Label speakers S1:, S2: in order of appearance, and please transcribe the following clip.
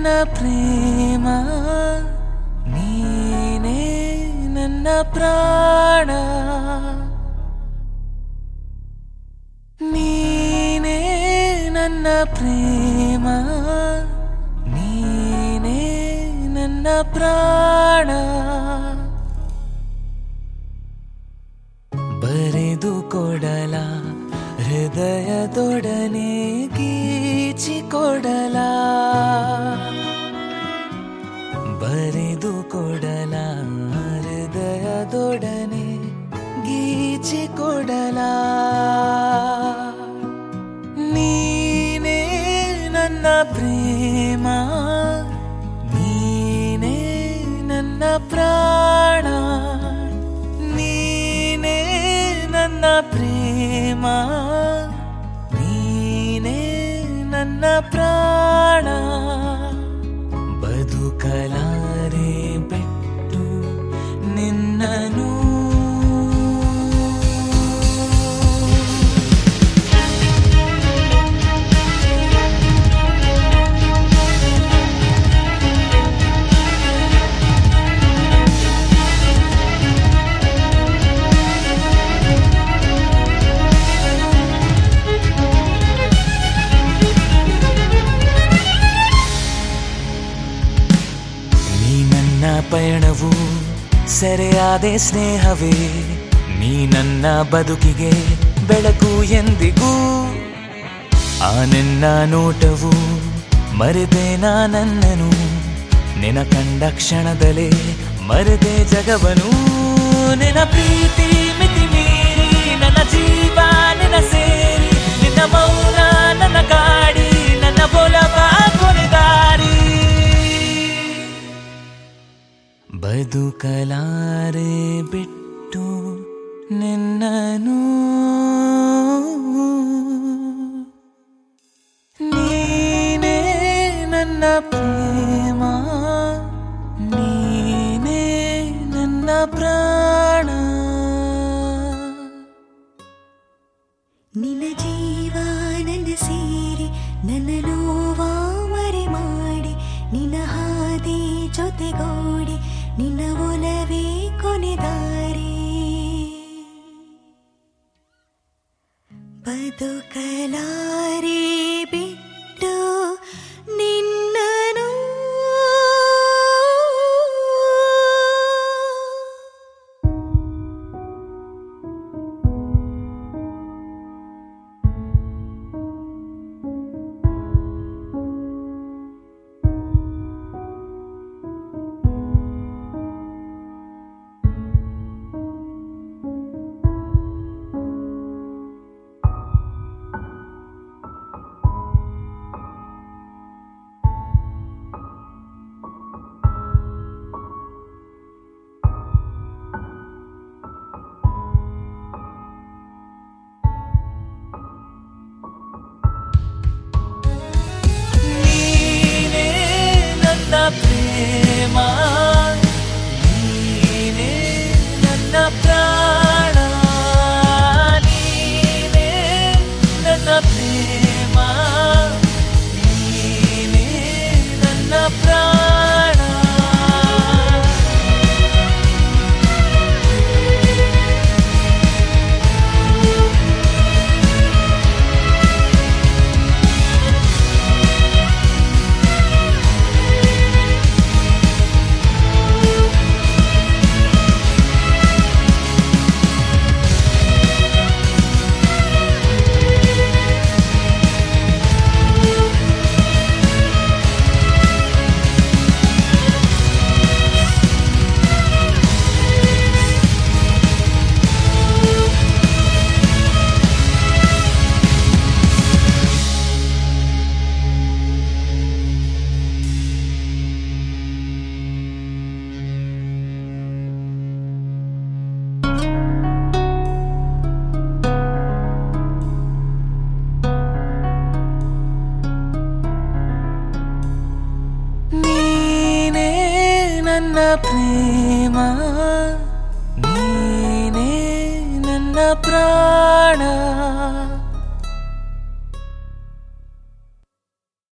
S1: ನನ್ನ ಪ್ರೇಮ ನೀನೇ ನನ್ನ ಪ್ರಾಣ ನೀನೇ ನನ್ನ ಪ್ರೇಮ ನೀನೇ ನನ್ನ ಪ್ರಾಣ ಬರೆದು ಕೊಡಲ ಹೃದಯದೊಡನೆ ಗೀಚಿಕೊಡಲ ಬರೆದು ಕೊಡಲ ಹೃದಯದೊಡನೆ ಗೀಚಿಕೊಡಲ ನೀನೇ ನನ್ನ ಪ್ರೇಮ ನೀನೇ ನನ್ನ ಪ್ರಾಣ ನೀನೇ ನನ್ನ ಪ್ರೇಮ ನೀನೇ ನನ್ನ ಪ್ರಾಣ ಬದುಕಲಾರೆ ಬಿಟ್ಟು ನಿನ್ನನು ಪಯಣವು ಸೆರೆಯಾದೆ ಸ್ನೇಹವೇ ನೀ ನನ್ನ ಬದುಕಿಗೆ ಬೆಳಕು ಎಂದಿಗೂ ಆ ನಿನ್ನ ನೋಟವು ಮರೆತೆ ನನ್ನನು ನಿನ ಕಂಡ ಕ್ಷಣದಲೇ ಮರೆತೆ ಜಗವನು ನಿನ ಪ್ರೀತಿ ಮಿತಿ ಮೀರಿ ನನ್ನ ಜೀವ ನಿನ ಸೇರಿ ನಿನ್ನ ಮೌನ ನನ್ನ ಕಾಡಿ ನನ್ನ ಬೊಲವ ಕೊನೆದಾರಿ ಬದುಕಲಾರೆ ಬಿಟ್ಟು ನಿನ್ನನು ನೀನೇ ನನ್ನ ಪ್ರೇಮ ನೀನೇ ನನ್ನ ಪ್ರಾಣ
S2: ನಿನ್ನ ಜೀವ ನನ್ನ ಸೇರಿ ನನ್ನ ನೋವ ಮರೆ ಮಾಡಿ ನಿನ್ನ ಹಾದಿ ಜೊತೆಗೂಡಿ ನಿನ್ನ ಒಲವೇ ಕೊನೆದಾರಿ ಬದುಕಲಾರೆ ಬಿಟ್ಟು ನಿನ್ನನು
S1: ಪ್ರೇಮ ನೀನೇ ನನ್ನ ಪ್ರಾಣ ನೀನೇ ನನ್ನ ಪ್ರೇಮ ನೀನೇ ನನ್ನ ಪ್ರಾಣ ನನ್ನ ಪ್ರೇಮ ನೀನೇ ನನ್ನ ಪ್ರಾಣ